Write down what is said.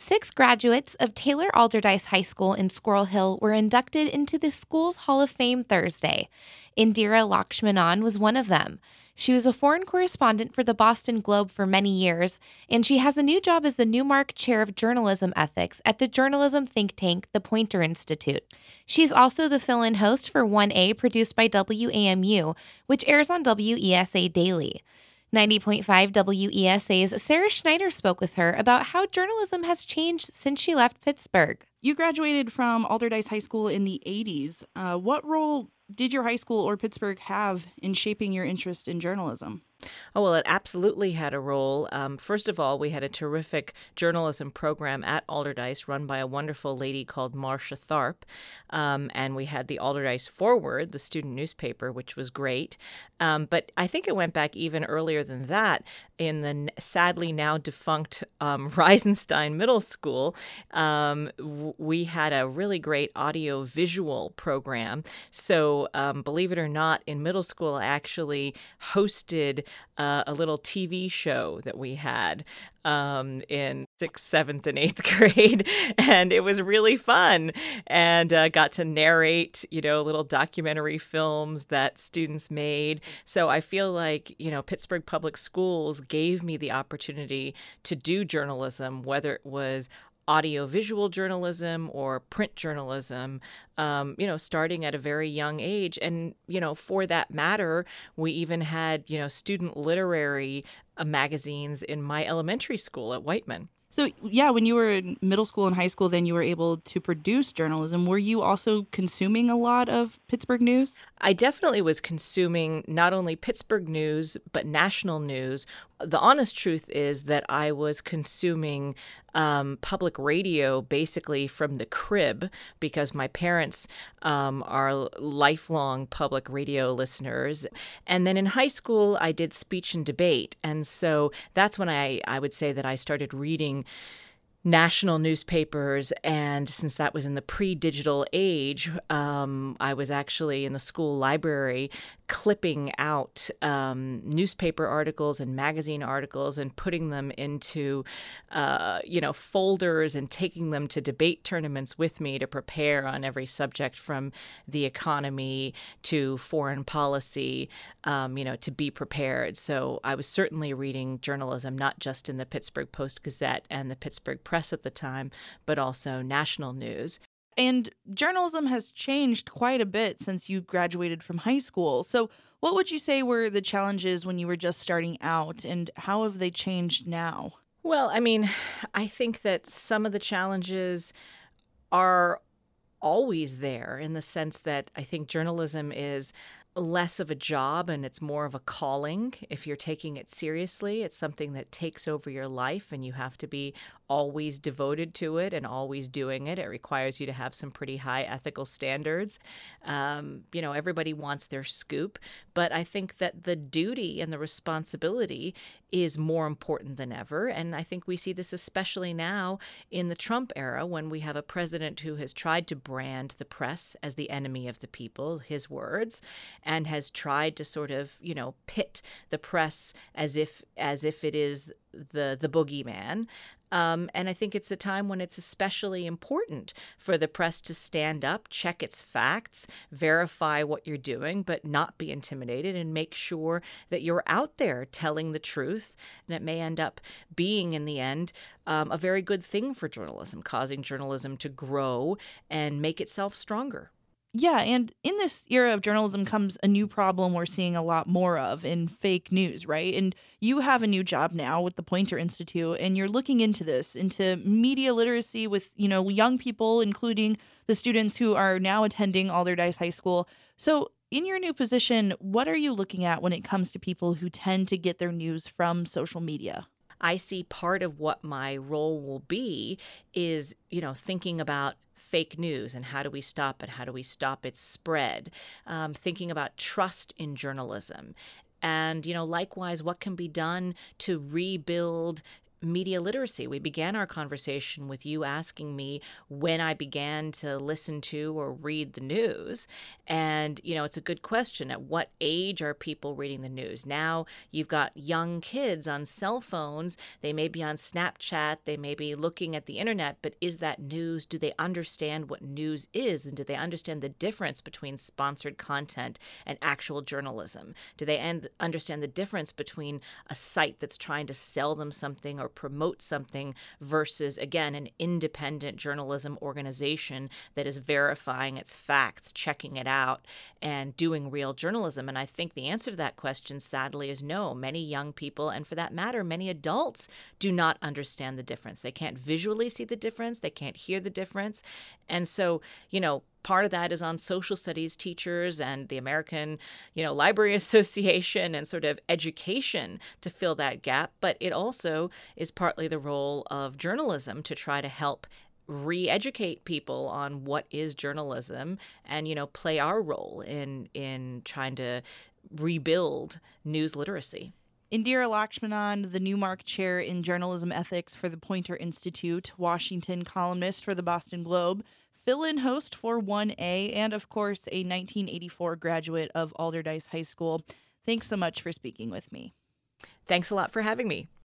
6 graduates of Taylor Alderdice High School in Squirrel Hill were inducted into the school's Hall of Fame Thursday. Indira Lakshmanan was one of them. She was a foreign correspondent for the Boston Globe for many years, and she has a new job as the Newmark Chair of Journalism Ethics at the journalism think tank, the Poynter Institute. She's also the fill-in host for 1A, produced by WAMU, which airs on WESA Daily. 90.5 WESA's Sarah Schneider spoke with her about how journalism has changed since she left Pittsburgh. You graduated from Alderdice High School in the 80s. What role did your high school or Pittsburgh have in shaping your interest in journalism? Oh, well, it absolutely had a role. First of all, we had a terrific journalism program at Alderdice run by a wonderful lady called Marcia Tharp. And we had the Alderdice Forward, the student newspaper, which was great. But I think it went back even earlier than that. In the sadly now defunct Reisenstein Middle School, we had a really great audio-visual program. So believe it or not, in middle school, I actually hosted a little TV show that we had in 6th, 7th, and 8th grade. And it was really fun, and got to narrate, little documentary films that students made. So I feel like, Pittsburgh Public Schools gave me the opportunity to do journalism, whether it was audiovisual journalism or print journalism, starting at a very young age. And, for that matter, we even had, student literary magazines in my elementary school at Whiteman. So, yeah, when you were in middle school and high school, then you were able to produce journalism. Were you also consuming a lot of Pittsburgh news? I definitely was consuming not only Pittsburgh news, but national news. The honest truth is that I was consuming public radio basically from the crib, because my parents are lifelong public radio listeners. And then in high school, I did speech and debate. And so that's when I would say that I started reading national newspapers. And since that was in the pre-digital age, I was actually in the school library clipping out newspaper articles and magazine articles and putting them into, folders and taking them to debate tournaments with me to prepare on every subject from the economy to foreign policy, to be prepared. So I was certainly reading journalism, not just in the Pittsburgh Post-Gazette and the Pittsburgh Press at the time, but also national news. And journalism has changed quite a bit since you graduated from high school. So what would you say were the challenges when you were just starting out, and how have they changed now? Well, I think that some of the challenges are always there, in the sense that I think journalism is less of a job and it's more of a calling. If you're taking it seriously, it's something that takes over your life, and you have to be always devoted to it and always doing it. It requires you to have some pretty high ethical standards. Everybody wants their scoop, but I think that the duty and the responsibility is more important than ever. And I think we see this especially now in the Trump era, when we have a president who has tried to brand the press as the enemy of the people, his words, and has tried to sort of, pit the press as if it is the boogeyman. And I think it's a time when it's especially important for the press to stand up, check its facts, verify what you're doing, but not be intimidated, and make sure that you're out there telling the truth. And it may end up being, in the end, a very good thing for journalism, causing journalism to grow and make itself stronger. Yeah, and in this era of journalism comes a new problem we're seeing a lot more of in fake news, right? And you have a new job now with the Poynter Institute, and you're looking into this, into media literacy with, young people, including the students who are now attending Alderdice High School. So in your new position, what are you looking at when it comes to people who tend to get their news from social media? I see part of what my role will be is, thinking about fake news and how do we stop it? How do we stop its spread? Thinking about trust in journalism. And, likewise, what can be done to rebuild media literacy. We began our conversation with you asking me when I began to listen to or read the news. And, it's a good question. At what age are people reading the news? Now you've got young kids on cell phones. They may be on Snapchat. They may be looking at the internet. But is that news? Do they understand what news is? And do they understand the difference between sponsored content and actual journalism? Do they understand the difference between a site that's trying to sell them something or promote something versus, again, an independent journalism organization that is verifying its facts, checking it out, and doing real journalism? And I think the answer to that question, sadly, is no. Many young people, and for that matter, many adults, do not understand the difference. They can't visually see the difference. They can't hear the difference. And so, part of that is on social studies teachers and the American, Library Association and sort of education to fill that gap. But it also is partly the role of journalism to try to help re-educate people on what is journalism and, play our role in trying to rebuild news literacy. Indira Lakshmanan, the Newmark Chair in Journalism Ethics for the Poynter Institute, Washington columnist for the Boston Globe, fill-in host for 1A, and of course, a 1984 graduate of Alderdice High School. Thanks so much for speaking with me. Thanks a lot for having me.